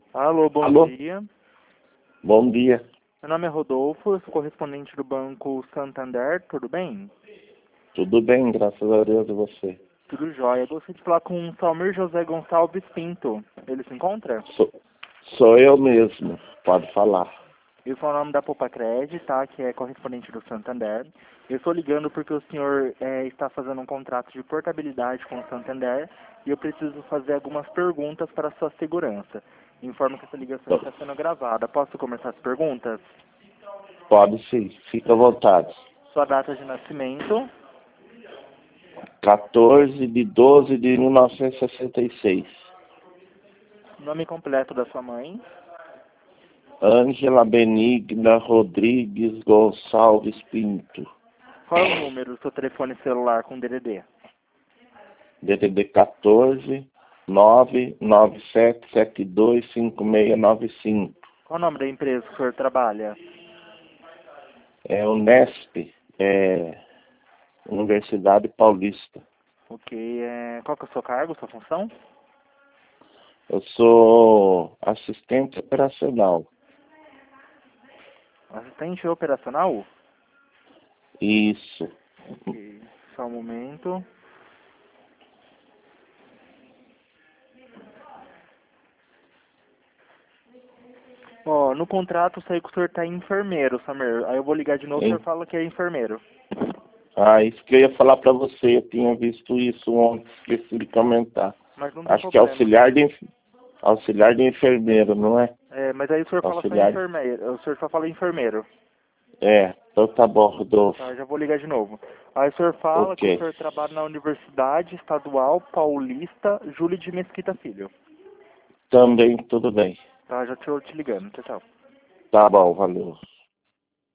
Alô, bom Alô? dia. Bom dia. Meu nome é Rodolfo, eu sou correspondente do Banco Santander, tudo bem? Tudo bem, graças a Deus, e você? Tudo jóia. Eu gostaria de falar com o Salmir José Gonçalves Pinto. Ele se encontra? Sou eu mesmo, pode falar. Eu sou o nome da Popacred, tá? Que é correspondente do Santander. Eu estou ligando porque o senhor está fazendo um contrato de portabilidade com o Santander e eu preciso fazer algumas perguntas para a sua segurança. Informo que essa ligação está sendo gravada. Posso começar as perguntas? Pode sim, fica à vontade. Sua data de nascimento, 14/12 de 1966. nome completo da sua mãe, Ângela Benigna Rodrigues Gonçalves Pinto. qual é o número do seu telefone celular com DDD? DDD 14 997725695. Qual o nome da empresa que o senhor trabalha? É Unesp, Universidade Paulista. Ok, qual que é o seu cargo, sua função? Eu sou assistente operacional. Assistente operacional? Isso. Ok, só um momento. Ó, no contrato saiu que o senhor tá enfermeiro, Samir. Aí eu vou ligar de novo e o senhor fala que é enfermeiro. Isso que eu ia falar para você. Eu tinha visto isso ontem, esqueci de comentar. Mas não tem Acho que é problema. auxiliar de enfermeiro, não é? Mas aí o senhor fala só Auxiliar. enfermeiro. O senhor só fala enfermeiro. Então tá bom, Rodolfo. Tá, já vou ligar de novo. Aí o senhor fala que o Ok. senhor trabalha na Universidade Estadual Paulista Júlio de Mesquita Filho. Também tudo bem. Tá, já tô te ligando. Tchau, tchau. Tá bom, valeu.